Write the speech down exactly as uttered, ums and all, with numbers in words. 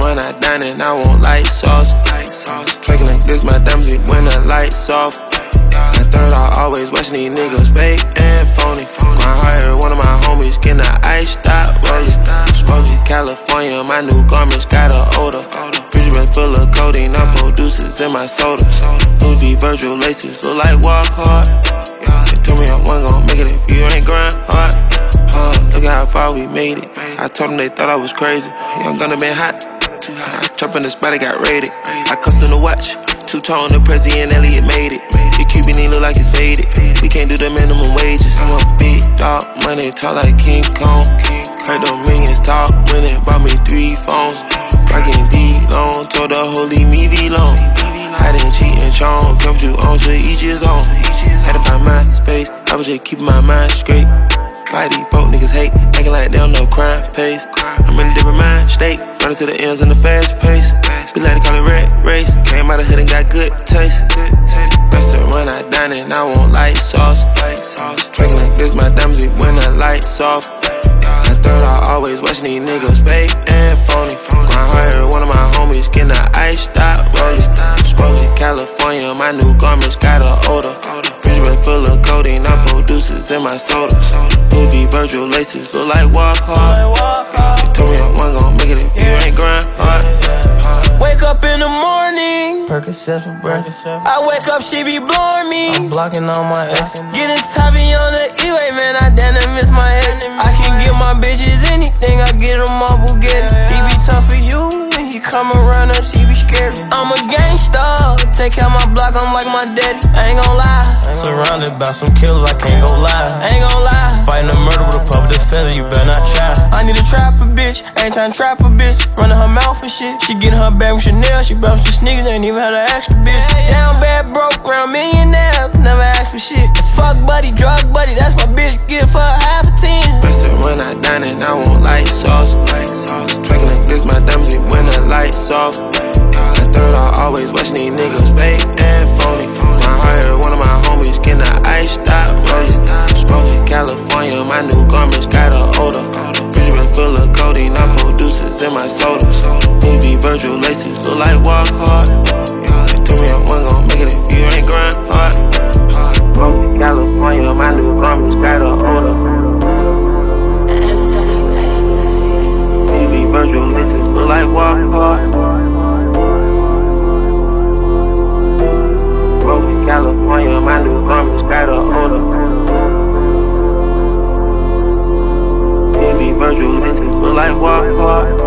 when I dine and I want light sauce. Drinking like this, my diamonds when the lights off. I third, I always watching these niggas fake and phony. My heart hurt, one of my homies getting the ice stop rolling. Smoking California, my new garments got a odor. Fridge been full of codeine, I producers in my soda. Louis V Virgil laces look like walk hard. They told me I wasn't gon' make it if you ain't grind hard. Uh, look at how far we made it. I told them they thought I was crazy. Young Gunna been hot. I trap in the spot, I got raided. I custom the watch. Two-tone, the President Elliot made it. The Cuban he look like it's faded. We can't do the minimum wages. I'm a big dog, money talk like King Kong. Heard the millions talk when it bought me three phones. Rockin' D long, told the whole leave me be long. I didn't cheat and chong, kept you on to each his own. Had to find my space, I was just keeping my mind straight. Why these broke niggas hate, acting like they don't know crime pays. I'm in a different mind state, running to the ends in the fast pace. We like to call it red race, came out of hood and got good taste. Restaurant I dine and I want light sauce. Drinking like this, my diamonds when the lights off. I third, I always watching these niggas fake and phony. My heart hurt, one of my homies getting the ice stop rolling. Smoking California, my new garments got a odor. Fridge been full of codeine, I producers in my soda. Louis V Virgil laces look like walk hard. They told me I wasn't gon' make it if you ain't grind hard. Wake up in the morning, Percocet for breakfast. I wake up, she be blowing me. I'm blocking all my exes. Getting toppy on the E-way, man, I damn near miss my ex. I can give my bitches anything, I get them all Bugatti. He be tough for you, when he come around us, he be scared. I'm a gangsta, take out my block, I'm like my daddy. I ain't gon' lie. Surrounded by some killers, I can't go lie. I ain't gon' lie. Fighting a murder with a public defender, you better not try. I need a trapper bitch, I ain't tryna trap a bitch. Running her mouth and shit. She getting her bag with Chanel, she brought some sneakers, ain't even had an extra bitch. Down bad, broke, round millionaires, never asked for shit. It's fuck buddy, drug buddy, that's my bitch, get it for a half a ten. Restaurant I dine and I want light sauce. Drinking like this, my diamonds when the lights off. I third, I always watching these niggas fake and phony. My heart hurt, one of my homies getting the ice stop rolling. Smoking California, my new garments got a odor. Fridge been full of codeine, I producers in my soda. Louis V Virgil laces look like walk hard. They told me I wasn't gon' make it if you ain't grind hard. Smoking California, my new garments got a odor. Louis V Virgil laces look like walk hard. California, my new garments got a odor. Louis V Virgil laces look like walk hard.